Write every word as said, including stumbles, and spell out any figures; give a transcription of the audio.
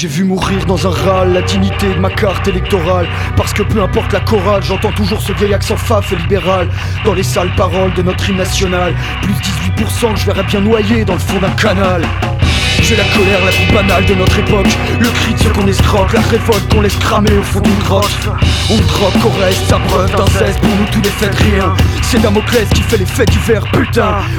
J'ai vu mourir dans un râle la dignité de ma carte électorale. Parce que peu importe la chorale, j'entends toujours ce vieil accent faf et libéral dans les sales paroles de notre hymne national. Plus dix-huit pour cent que je verrais bien noyé dans le fond d'un canal. J'ai la colère la plus banale de notre époque, le cri de ceux qu'on escroque, la révolte qu'on laisse cramer au fond d'une grotte. On drogue, qu'on reste, ça preuve d'inceste, pour nous tous les faits de rien. C'est Damoclès qui fait les faits divers, putain.